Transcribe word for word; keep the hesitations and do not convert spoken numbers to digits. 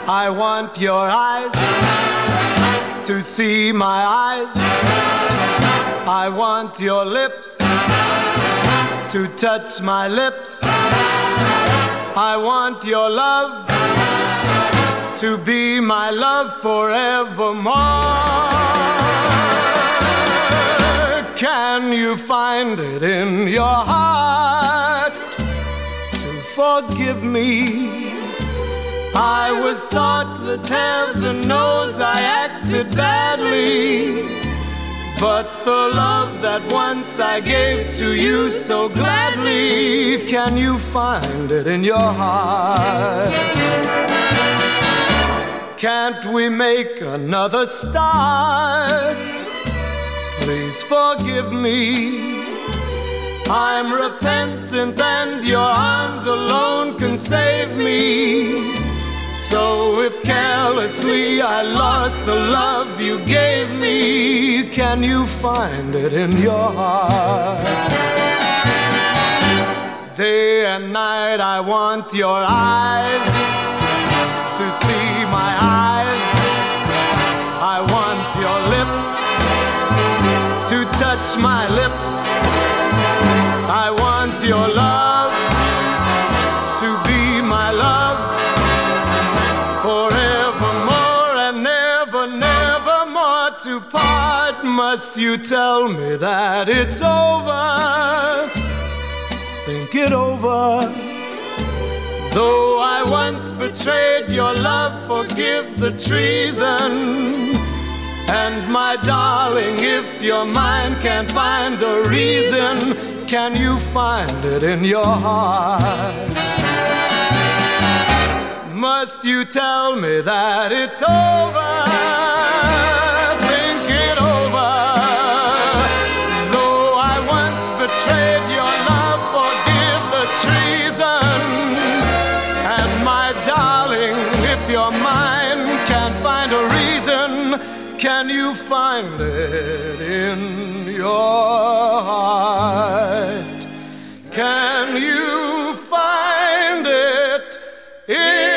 I want your eyes to see my eyes. I want your lips to touch my lips. I want your love to be my love forevermore. Can you find it in your heart to forgive me? I was thoughtless, heaven knows I acted badly. But the love that once I gave to you so gladly, can you find it in your heart? Can't we make another start? Please forgive me. I'm repentant and your arms alone can save me. So if carelessly I lost the love you gave me, can you find it in your heart? Day and night I want your eyes to see my eyes. I want your lips to touch my lips. I want your love to be my love forevermore and never, never more to part. Must you tell me that it's over? Think it over. Though I once betrayed your love, forgive the treason. And my darling, if your mind can't find a reason, can you find it in your heart? Must you tell me that it's over? Think it over. Though I once betrayed your love, forgive the treason. And my darling, if your mind can't find a reason, can you find it in your heart? Can you find it in